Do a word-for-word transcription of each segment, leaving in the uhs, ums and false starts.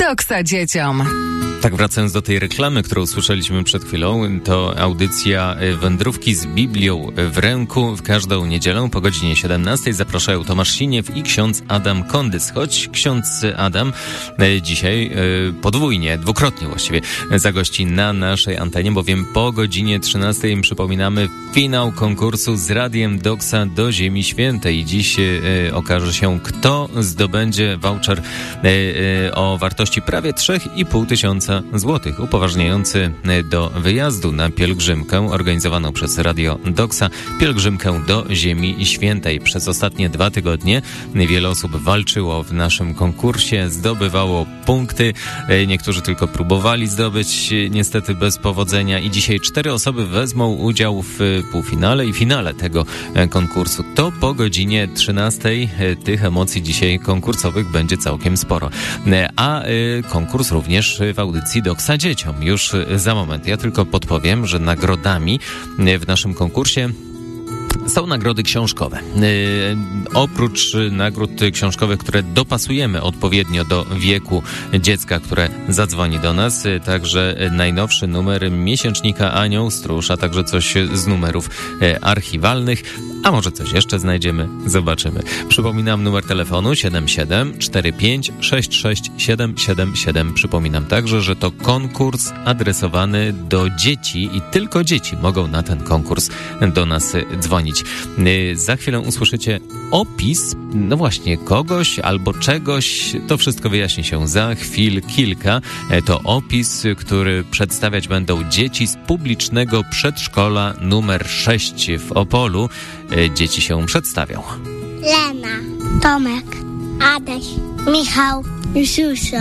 Doksa dzieciom. Tak, wracając do tej reklamy, którą słyszeliśmy przed chwilą, to audycja Wędrówki z Biblią w ręku w każdą niedzielę po godzinie siedemnastej zapraszają Tomasz Siniew i ksiądz Adam Kondys. Choć ksiądz Adam dzisiaj podwójnie, dwukrotnie właściwie zagości na naszej antenie, bowiem po godzinie trzynastej przypominamy finał konkursu z Radiem Doksa do Ziemi Świętej. Dziś okaże się, kto zdobędzie voucher o wartości prawie trzy i pół tysiąca złotych, upoważniający do wyjazdu na pielgrzymkę organizowaną przez Radio Doksa, pielgrzymkę do Ziemi Świętej. Przez ostatnie dwa tygodnie wiele osób walczyło w naszym konkursie, zdobywało punkty, niektórzy tylko próbowali zdobyć, niestety bez powodzenia, i dzisiaj cztery osoby wezmą udział w półfinale i finale tego konkursu. To po godzinie trzynastej tych emocji dzisiaj konkursowych będzie całkiem sporo. A konkurs również w audycji Doksa dzieciom już za moment. Ja tylko podpowiem, że nagrodami w naszym konkursie są nagrody książkowe. Yy, oprócz nagród książkowych, które dopasujemy odpowiednio do wieku dziecka, które zadzwoni do nas, yy, także najnowszy numer miesięcznika Anioł Stróż, a także coś z numerów yy, archiwalnych, a może coś jeszcze znajdziemy, zobaczymy. Przypominam numer telefonu siedem siedem cztery pięć sześć sześć siedem siedem siedem. Przypominam także, że to konkurs adresowany do dzieci i tylko dzieci mogą na ten konkurs do nas dzwonić. Za chwilę usłyszycie opis, no właśnie, kogoś albo czegoś. To wszystko wyjaśni się za chwil kilka. To opis, który przedstawiać będą dzieci z publicznego przedszkola numer sześć w Opolu. Dzieci się przedstawią. Lena, Tomek, Adaś, Michał, Jusiusia,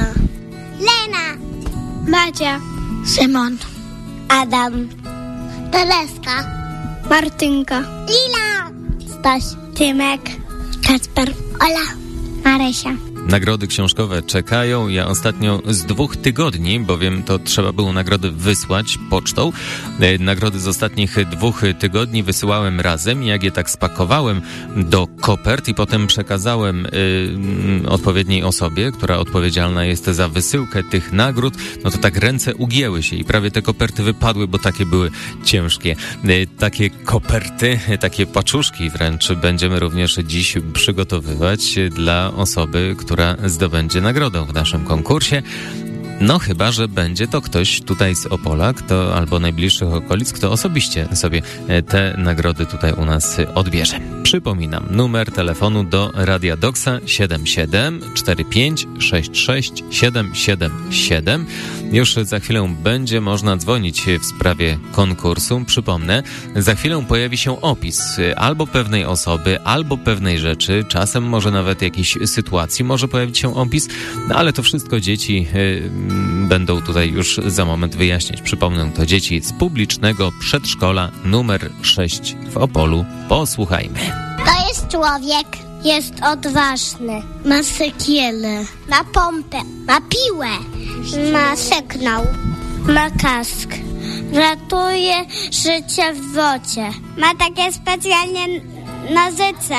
Lena, Madzia, Szymon, Adam, Tereska, Martynka, Lila, Staś, Tymek, Kacper, Ola, Marysia. Nagrody książkowe czekają. Ja ostatnio z dwóch tygodni, bowiem to trzeba było nagrody wysłać pocztą. Nagrody z ostatnich dwóch tygodni wysyłałem razem. Jak je tak spakowałem do kopert i potem przekazałem y, odpowiedniej osobie, która odpowiedzialna jest za wysyłkę tych nagród, no to tak ręce ugięły się i prawie te koperty wypadły, bo takie były ciężkie. Y, takie koperty, takie paczuszki wręcz będziemy również dziś przygotowywać dla osoby, która która zdobędzie nagrodę w naszym konkursie. No chyba, że będzie to ktoś tutaj z Opola, kto albo najbliższych okolic, kto osobiście sobie te nagrody tutaj u nas odbierze. Przypominam, numer telefonu do Radia Doksa siedem siedem cztery pięć sześć sześć siedem siedem siedem. Już za chwilę będzie można dzwonić w sprawie konkursu. Przypomnę, za chwilę pojawi się opis albo pewnej osoby, albo pewnej rzeczy, czasem może nawet jakiejś sytuacji może pojawić się opis, no ale to wszystko dzieci yy, będą tutaj już za moment wyjaśniać. Przypomnę, to dzieci z publicznego przedszkola numer sześć w Opolu. Posłuchajmy. To jest człowiek, jest odważny, ma sekielę, ma pompę, ma piłę, ma sygnał, ma kask, ratuje życie w wodzie, ma takie specjalnie nożyce,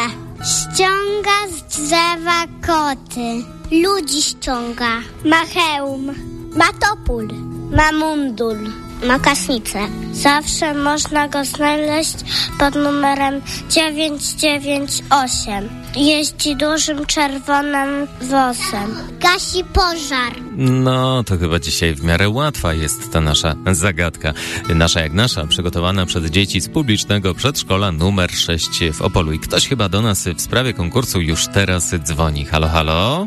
ściąga z drzewa koty, ludzi ściąga, ma hełm, ma topór, ma mundur, ma kasnicę. Zawsze można go znaleźć pod numerem dziewięć dziewięć osiem. Jeździ dużym czerwonym wozem. Gasi pożar. No, to chyba dzisiaj w miarę łatwa jest ta nasza zagadka. Nasza jak nasza, przygotowana przez dzieci z publicznego przedszkola numer sześć w Opolu. I ktoś chyba do nas w sprawie konkursu już teraz dzwoni. Halo, halo?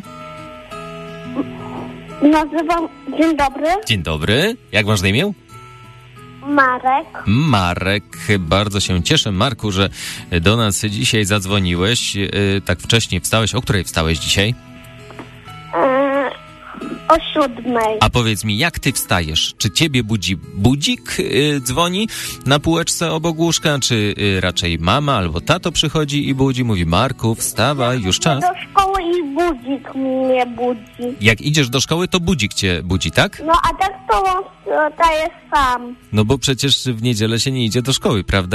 Nazywam... Dzień dobry. Dzień dobry. Jak masz na imię? Marek. Marek, bardzo się cieszę, Marku, że do nas dzisiaj zadzwoniłeś. Tak wcześnie wstałeś. O której wstałeś dzisiaj? Eee, o siódmej. A powiedz mi, jak ty wstajesz? Czy ciebie budzi budzik, yy, dzwoni na półeczce obok łóżka, czy yy, raczej mama albo tato przychodzi i budzi, mówi: Marku, wstawaj, już czas? Do szkoły i budzik mnie budzi. Jak idziesz do szkoły, to budzik cię budzi, tak? No a tak to on wstaje sam. No bo przecież w niedzielę się nie idzie do szkoły, prawda?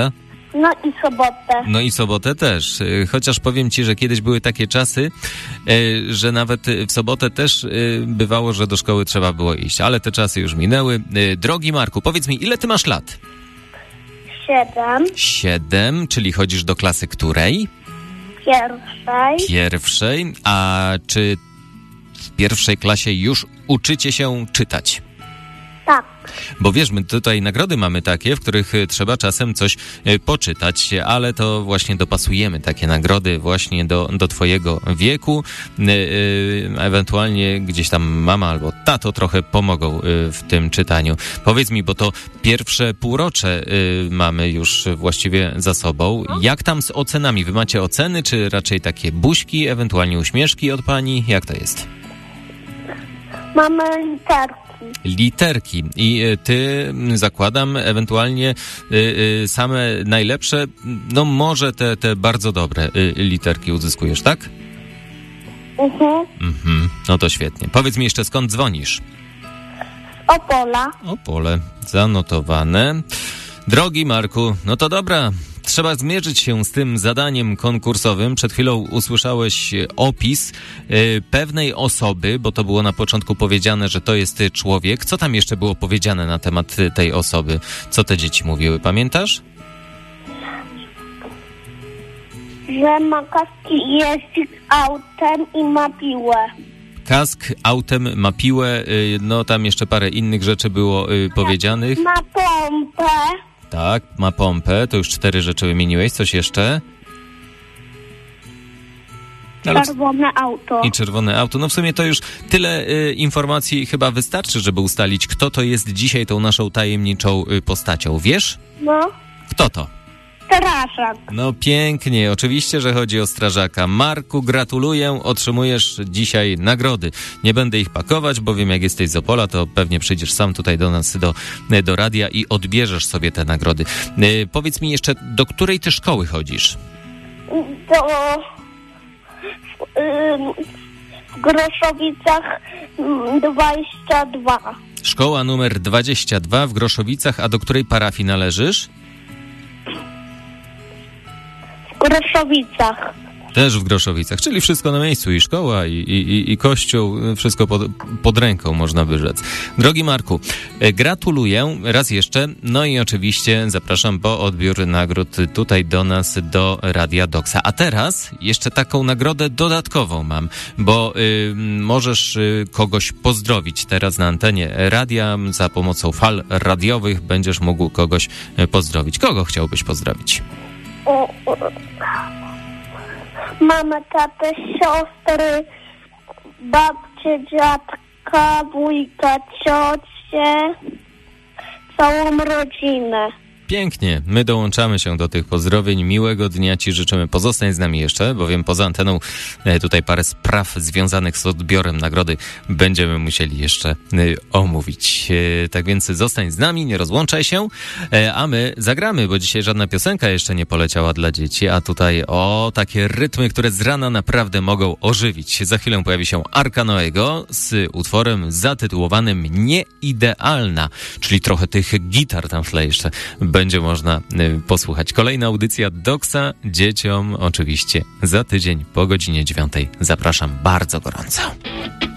No i sobotę. No i sobotę też. Chociaż powiem ci, że kiedyś były takie czasy, że nawet w sobotę też bywało, że do szkoły trzeba było iść. Ale te czasy już minęły. Drogi Marku, powiedz mi, ile ty masz lat? Siedem. Siedem, czyli chodzisz do klasy której? Pierwszej. Pierwszej. A czy w pierwszej klasie już uczycie się czytać? Tak. Bo wiesz, my tutaj nagrody mamy takie, w których trzeba czasem coś poczytać, ale to właśnie dopasujemy takie nagrody właśnie do, do twojego wieku. Ewentualnie gdzieś tam mama albo tato trochę pomogą w tym czytaniu. Powiedz mi, bo to pierwsze półrocze mamy już właściwie za sobą. Jak tam z ocenami? Wy macie oceny, czy raczej takie buźki, ewentualnie uśmieszki od pani? Jak to jest? Mamy literki. Literki. I ty, zakładam, ewentualnie y, y, same najlepsze, no może te, te bardzo dobre y, literki uzyskujesz, tak? Mhm. Mhm. No to świetnie. Powiedz mi jeszcze, skąd dzwonisz? Opola. Opole. Zanotowane. Drogi Marku, no to dobra. Trzeba zmierzyć się z tym zadaniem konkursowym. Przed chwilą usłyszałeś opis y, pewnej osoby, bo to było na początku powiedziane, że to jest człowiek. Co tam jeszcze było powiedziane na temat tej osoby? Co te dzieci mówiły, pamiętasz? Że ma kaski i jeździ autem i ma piłę. Kask, autem, ma piłę, y, no tam jeszcze parę innych rzeczy było y, powiedzianych. Ma pompę. Tak, ma pompę, to już cztery rzeczy wymieniłeś. Coś jeszcze? Ale... Czerwone auto. I czerwone auto. No w sumie to już tyle y, informacji chyba wystarczy, żeby ustalić, kto to jest dzisiaj tą naszą tajemniczą y, postacią. Wiesz? No. Kto to? Strażak. No pięknie, oczywiście, że chodzi o strażaka. Marku, gratuluję, otrzymujesz dzisiaj nagrody. Nie będę ich pakować, bowiem jak jesteś z Opola, to pewnie przyjdziesz sam tutaj do nas, do, do radia i odbierzesz sobie te nagrody. Yy, powiedz mi jeszcze, do której ty szkoły chodzisz? Do... W Groszowicach dwadzieścia dwa. Szkoła numer dwadzieścia dwa w Groszowicach, a do której parafii należysz? W Groszowicach. Też w Groszowicach, czyli wszystko na miejscu, i szkoła, i, i, i kościół, wszystko pod, pod ręką, można by rzec. Drogi Marku, gratuluję raz jeszcze, no i oczywiście zapraszam po odbiór nagród tutaj do nas, do Radia Doksa. A teraz jeszcze taką nagrodę dodatkową mam, bo y, możesz y, kogoś pozdrowić teraz na antenie radia, za pomocą fal radiowych będziesz mógł kogoś pozdrowić. Kogo chciałbyś pozdrowić? O, o. Mamę, tatę, siostry, babcię, dziadka, wujka, ciocię, całą rodzinę. Pięknie. My dołączamy się do tych pozdrowień. Miłego dnia ci życzymy. Pozostań z nami jeszcze, bowiem poza anteną e, tutaj parę spraw związanych z odbiorem nagrody będziemy musieli jeszcze e, omówić. E, tak więc zostań z nami, nie rozłączaj się, e, a my zagramy, bo dzisiaj żadna piosenka jeszcze nie poleciała dla dzieci, a tutaj o takie rytmy, które z rana naprawdę mogą ożywić. Za chwilę pojawi się Arka Noego z utworem zatytułowanym Nieidealna, czyli trochę tych gitar tam w tle jeszcze będzie można y, posłuchać. Kolejna audycja Doksa dzieciom oczywiście za tydzień po godzinie dziewiątej. Zapraszam bardzo gorąco.